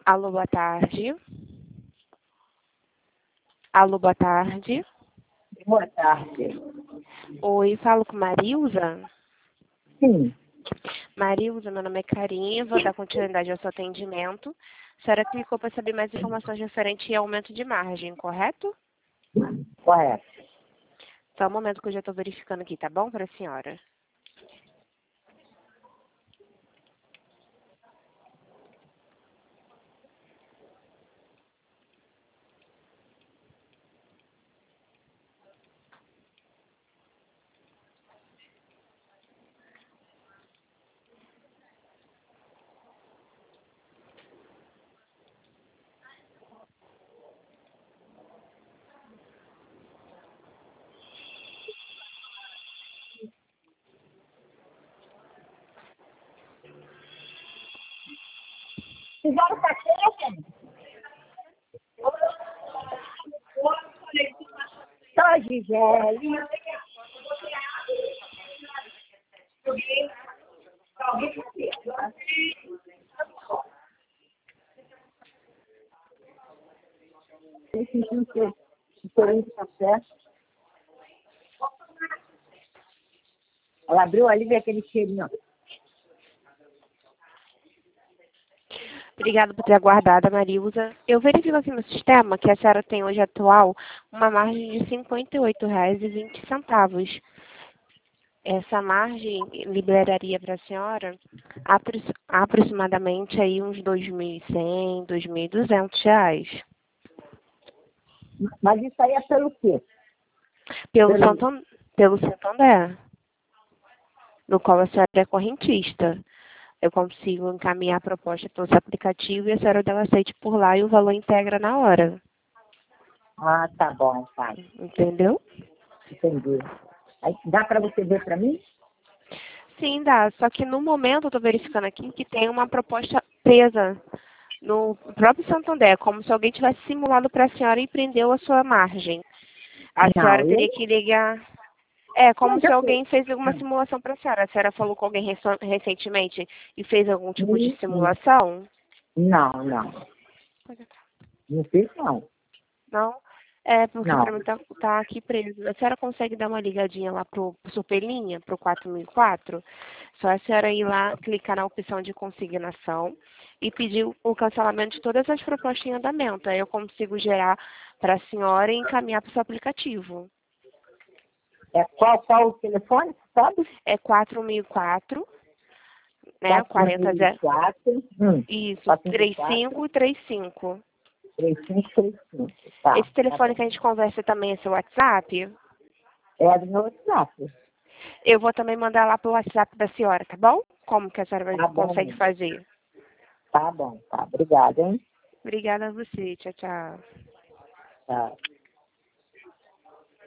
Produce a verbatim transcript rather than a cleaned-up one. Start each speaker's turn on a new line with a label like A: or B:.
A: Alô, boa tarde. Alô, boa tarde.
B: Boa tarde.
A: Oi, falo com Marilza?
B: Sim.
A: Marilza, meu nome é Carinha, vou dar continuidade ao seu atendimento. A senhora clicou para saber mais informações referentes ao aumento de margem, correto?
B: Correto.
A: Só um momento que eu já estou verificando aqui, tá bom, para a senhora?
B: Fizeram paquete? Só Gisele. Esse junto diferente café. Ela abriu ali e vê aquele cheirinho.
A: Obrigada por ter aguardado, Marilza. Eu verifico aqui no sistema que a senhora tem hoje atual uma margem de cinquenta e oito reais e vinte centavos. Essa margem liberaria para a senhora apro- aproximadamente aí uns dois mil e cem, dois mil e duzentos reais.
B: Mas isso aí é pelo quê?
A: Pelo,
B: Pelo-
A: Santan- pelo Santander, no qual a senhora é correntista. Eu consigo encaminhar a proposta pelo seu aplicativo e a senhora dela aceite por lá e o valor integra na hora.
B: Ah, tá bom, tá.
A: Entendeu?
B: Entendi. Aí, dá para você ver para mim?
A: Sim, dá. Só que no momento eu estou verificando aqui que tem uma proposta presa no próprio Santander, como se alguém tivesse simulado para a senhora e prendeu a sua margem. A
B: Não,
A: senhora
B: eu...
A: teria que ligar. É, como
B: Mas
A: se
B: eu
A: alguém
B: sei.
A: fez alguma simulação para a senhora. A senhora falou com alguém reso- recentemente e fez algum tipo de
B: Hum, hum.
A: simulação?
B: Não, não. Não fiz, não.
A: Não? É, porque
B: Não.
A: para mim tá, tá aqui preso. A senhora consegue dar uma ligadinha lá pro, pro Supelinha, pro quatro mil e quatro? Só a senhora ir lá, clicar na opção de consignação e pedir o cancelamento de todas as propostas em andamento. Aí eu consigo gerar para a senhora e encaminhar para o seu aplicativo.
B: É qual, qual o telefone, sabe?
A: É quatro mil e quatro, né?
B: quatro
A: quarenta
B: mil e
A: zero.
B: quatro. Hum.
A: Isso,
B: quatro mil e
A: três
B: quatro,
A: cinco três cinco.
B: três cinco três cinco. Tá,
A: Esse
B: tá
A: telefone
B: bom.
A: que a gente conversa também é seu WhatsApp?
B: É do meu WhatsApp.
A: Eu vou também mandar lá pro WhatsApp da senhora, tá bom? Como que a senhora vai-
B: Tá
A: consegue
B: bom.
A: fazer?
B: Tá bom, tá. Obrigada, hein?
A: Obrigada a você. Tchau, tchau.
B: Tá.